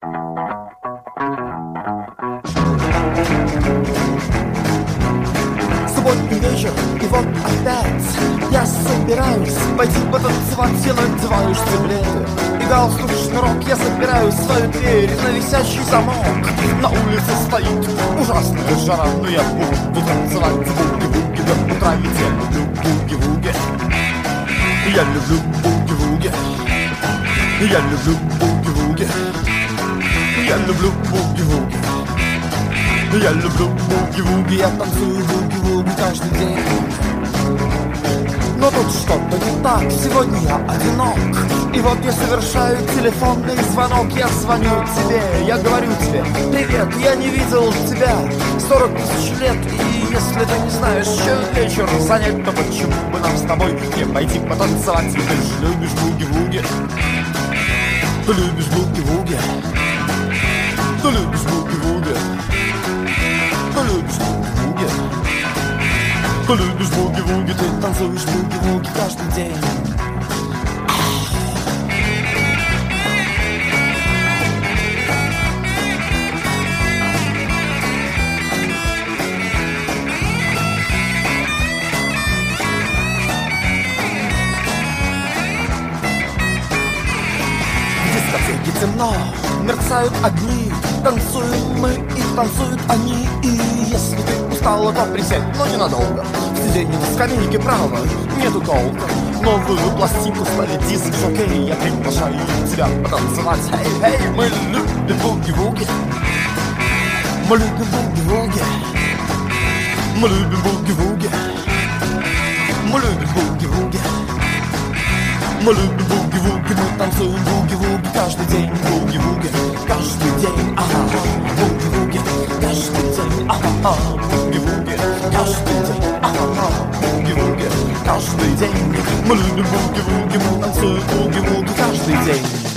Субботний вечер, и вот опять я собираюсь пойти потанцевать, я надеваю штиблеты и галстук, шнурок. Я собираю свою дверь на висящий замок. На улице стоит ужасная жара, но я буду танцевать буги-вуги до утра, ведь я люблю буги-вуги. Я люблю буги-вуги. Я люблю буги-вуги. Я люблю буги-вуги. Я люблю буги-вуги. Я танцую буги-вуги каждый день. Но тут что-то не так, сегодня я одинок. И вот я совершаю телефонный звонок. Я звоню тебе, я говорю тебе: привет, я не видел тебя 40 тысяч лет. И если ты не знаешь, чем вечер занять, то почему бы нам с тобой не пойти потанцевать? Ты же любишь буги-вуги. Ты любишь буги-вуги. Ты любишь буги-вуги. Ты любишь буги-вуги. Ты любишь буги-вуги. Ты танцуешь буги-вуги каждый день. Темно, мерцают огни, танцуем мы и танцуют они. И если ты устала, то присядь, но ненадолго. Сиденье на скамейке право, нету толка. Новую пластинку ставит диск жокей. Я приглашаю тебя потанцевать. Эй, эй, мы любим буги-вуги. Мы любим буги-вуги. Мы любим буги-вуги. Мы любим буги-вуги. Мы любим буги-вуги, мы танцуем буги-вуги каждый день. Буги-вуги, каждый день, ага. Буги-вуги, каждый день, ага. Буги-вуги, каждый день, ага. Буги-вуги, каждый день. Мы любим буги-вуги, мы танцуем буги-вуги каждый день.